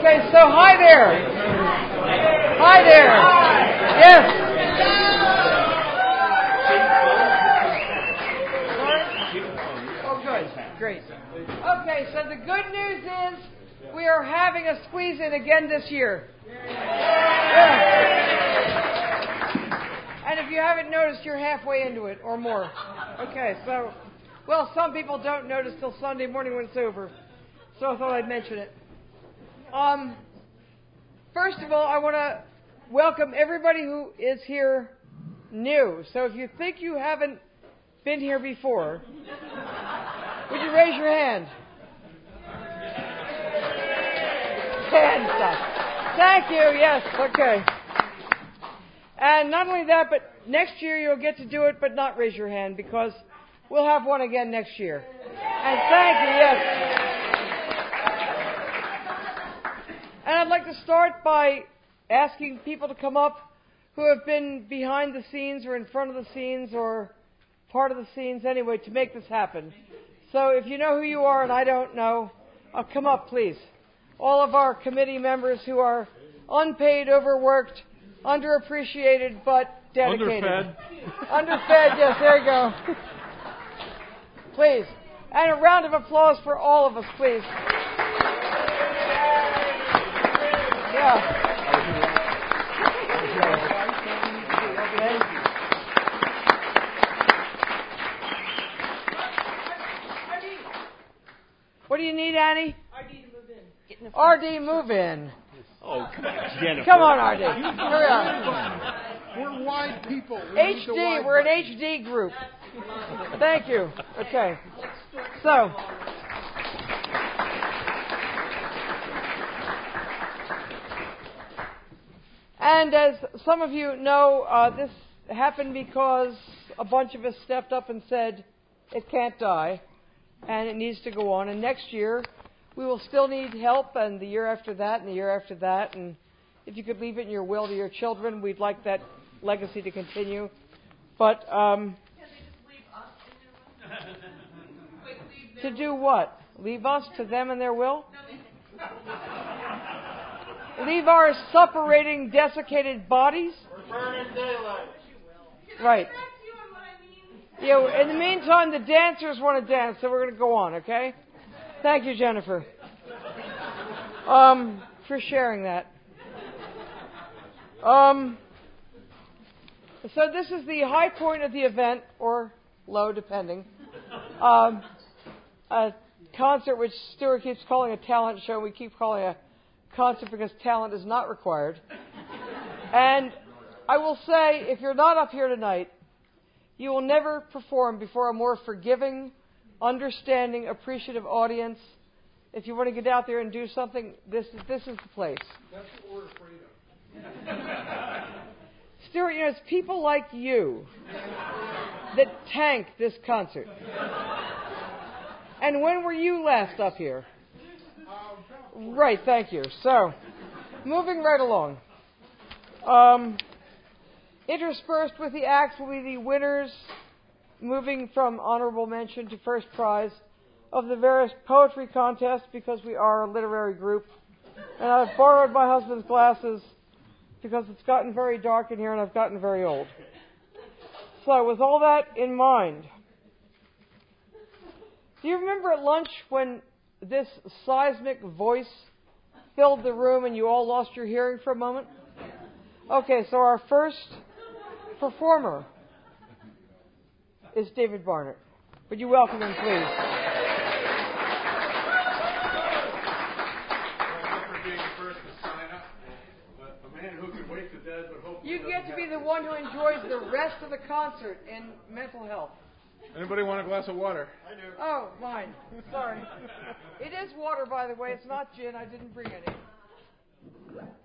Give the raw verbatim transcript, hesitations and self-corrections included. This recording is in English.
Okay, so hi there. Hi there. Yes. Oh, good. Great. Okay, so the good news is we are having a squeeze-in again this year. Yeah. And if you haven't noticed, you're halfway into it or more. Okay, so, well, some people don't notice till Sunday morning when it's over. So I thought I'd mention it. Um, first of all, I want to welcome everybody who is here new. So if you think you haven't been here before, would you raise your hand? Hand stuff. Thank you. Yes. Okay. And not only that, but next year you'll get to do it, but not raise your hand because we'll have one again next year. And thank you. Yes. And I'd like to start by asking people to come up who have been behind the scenes or in front of the scenes or part of the scenes anyway to make this happen. So if you know who you are and I don't know, uh, come up, please. All of our committee members who are unpaid, overworked, underappreciated, but dedicated. Underfed. Underfed, yes, there you go. Please. And a round of applause for all of us, please. Yeah. What do you need, Annie? R D to move in. R D, move in. Oh, come on, Jennifer. Come on, R D. Here we are. We're wide people. We H D, we're an H D group. Thank you. Okay. So. And as some of you know, uh, this happened because a bunch of us stepped up and said, it can't die, and it needs to go on. And next year, we will still need help, and the year after that, and the year after that. And if you could leave it in your will to your children, we'd like that legacy to continue. But um, Can they just leave us in their will? Wait, leave to do what? Leave us to them in their will? No, they Leave our suppurating, desiccated bodies? We're burning daylight. Right. Yeah, in the meantime, the dancers want to dance, so we're going to go on, okay? Thank you, Jennifer, um, for sharing that. Um, so this is the high point of the event, or low, depending. Um, a concert which Stuart keeps calling a talent show. We keep calling it a concert because talent is not required. And I will say, if you're not up here tonight, you will never perform before a more forgiving, understanding, appreciative audience. If you want to get out there and do something, this is this is the place. That's what we're afraid of. Stuart, you know, it's people like you that tank this concert. And when were you last up here? Right, thank you. So, moving right along. Um, interspersed with the acts will be the winners, moving from honorable mention to first prize, of the various poetry contests because we are a literary group. And I've borrowed my husband's glasses because it's gotten very dark in here and I've gotten very old. So, with all that in mind, do you remember at lunch when this seismic voice filled the room and you all lost your hearing for a moment? Okay, so our first performer is David Barnett. Would you welcome him, please? You get to be the one who enjoys the rest of the concert in mental health. Anybody want a glass of water? I do. Oh, mine. Sorry. It is water, by the way. It's not gin. I didn't bring any.